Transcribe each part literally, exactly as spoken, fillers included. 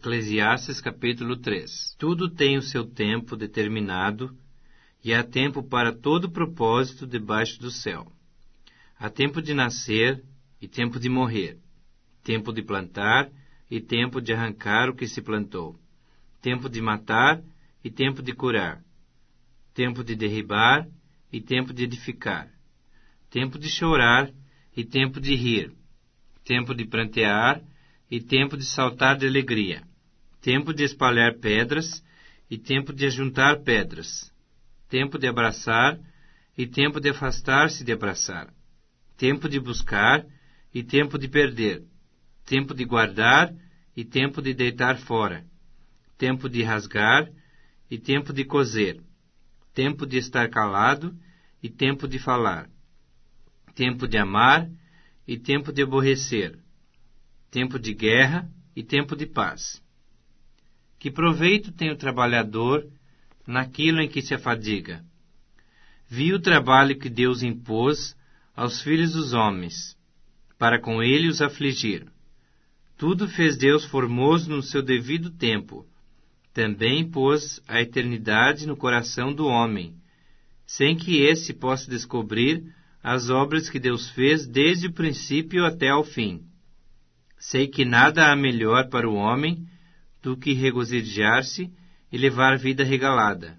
Eclesiastes capítulo três. Tudo tem o seu tempo determinado, e há tempo para todo propósito debaixo do céu. Há tempo de nascer e tempo de morrer, tempo de plantar e tempo de arrancar o que se plantou, tempo de matar e tempo de curar, tempo de derribar e tempo de edificar, tempo de chorar e tempo de rir, tempo de prantear e tempo de saltar de alegria, tempo de espalhar pedras e tempo de ajuntar pedras, tempo de abraçar e tempo de afastar-se de abraçar, tempo de buscar e tempo de perder, tempo de guardar e tempo de deitar fora, tempo de rasgar e tempo de coser, tempo de estar calado e tempo de falar, tempo de amar e tempo de aborrecer, tempo de guerra e tempo de paz. Que proveito tem o trabalhador naquilo em que se afadiga? Vi o trabalho que Deus impôs aos filhos dos homens, para com ele os afligir. Tudo fez Deus formoso no seu devido tempo. Também pôs a eternidade no coração do homem, sem que esse possa descobrir as obras que Deus fez desde o princípio até ao fim. Sei que nada há melhor para o homem do que regozijar-se e levar vida regalada.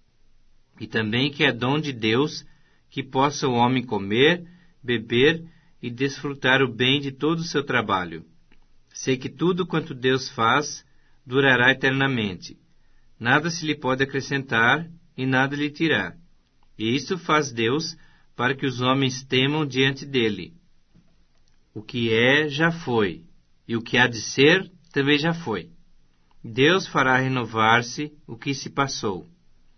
E também que é dom de Deus que possa o homem comer, beber e desfrutar o bem de todo o seu trabalho. Sei que tudo quanto Deus faz durará eternamente. Nada se lhe pode acrescentar e nada lhe tirar. E isso faz Deus para que os homens temam diante dele. O que é, já foi, e o que há de ser, também já foi. Deus fará renovar-se o que se passou.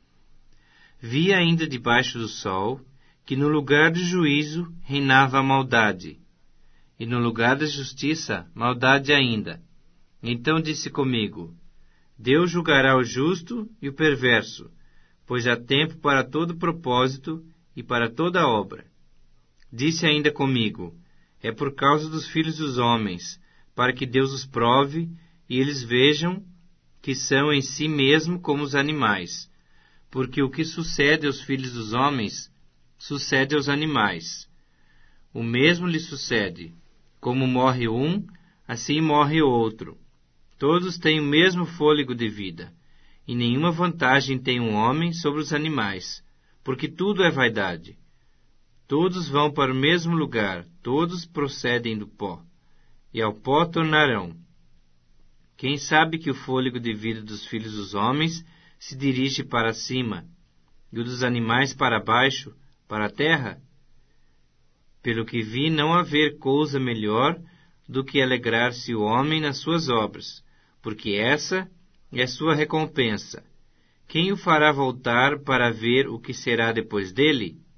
Vi ainda debaixo do sol que no lugar do juízo reinava a maldade, e no lugar da justiça, maldade ainda. Então disse comigo: Deus julgará o justo e o perverso, pois há tempo para todo propósito e para toda obra. Disse ainda comigo: É por causa dos filhos dos homens, para que Deus os prove e eles vejam que são em si mesmo como os animais, porque o que sucede aos filhos dos homens, sucede aos animais. O mesmo lhe sucede. Como morre um, assim morre o outro. Todos têm o mesmo fôlego de vida, e nenhuma vantagem tem um homem sobre os animais, porque tudo é vaidade. Todos vão para o mesmo lugar, todos procedem do pó, e ao pó tornarão. Quem sabe que o fôlego de vida dos filhos dos homens se dirige para cima, e o dos animais para baixo, para a terra? Pelo que vi não haver coisa melhor do que alegrar-se o homem nas suas obras, porque essa é sua recompensa. Quem o fará voltar para ver o que será depois dele?